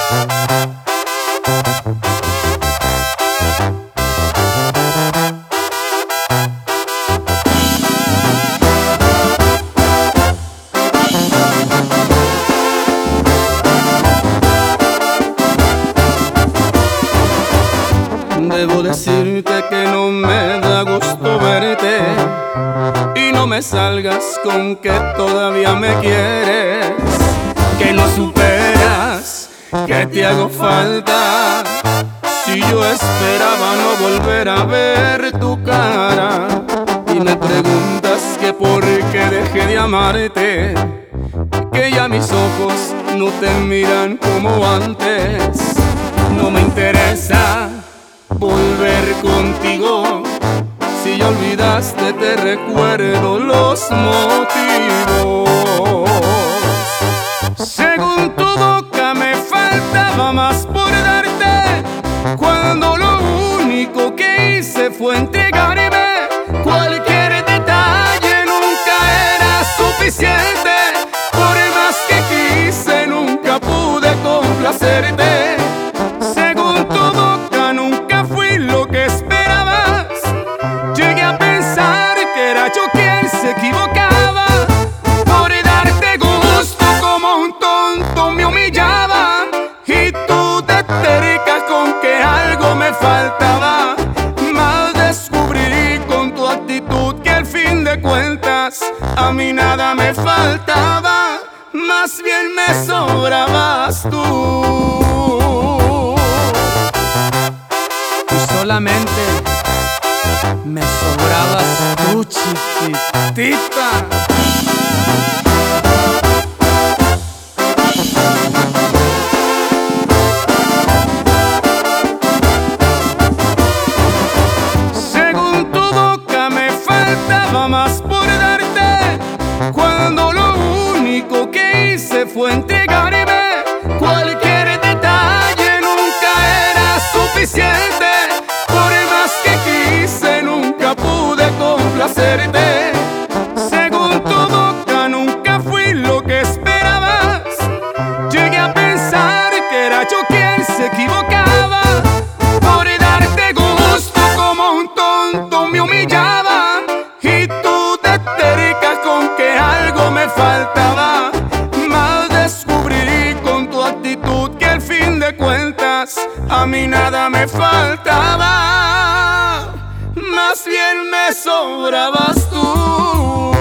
Debo decirte que no me da gusto verte y no me salgas con que todavía me quieres, que no superas, que te hago falta. Si yo esperaba no volver a ver tu cara y me preguntas que por qué dejé de amarte, que ya mis ojos no te miran como antes. No me interesa volver contigo, si ya olvidaste te recuerdo los motivos. Según tu boca me faltaba más por darte, cuando lo único que hice fue entregarme. Cualquier detalle nunca era suficiente, por más que quise nunca pude complacerte. Según tu boca nunca fui lo que esperabas, llegué a pensar que era yo quien se equivocaba. Por darte gusto como un tonto me humillaba, y tú te tercas con que algo me faltaba. Mal descubrí con tu actitud que al fin de cuentas a mí nada me faltaba, más bien me sobrabas tú. Tú solamente me sobrabas tú, chiquitita. Según tu boca me faltaba más por darte, cuando lo único que hice fue entregarme. Cualquier detalle nunca era suficiente, por más que quise nunca pude complacerte. Según tu boca nunca fui lo que esperabas, llegué a pensar que era yo quien se equivocaba. Por darte gusto como un tonto me humillaba, y tú te tercas con que algo me faltaba. Mal descubrí con tu actitud que al fin de cuentas a mí nada me faltaba, más bien me sobrabas tú.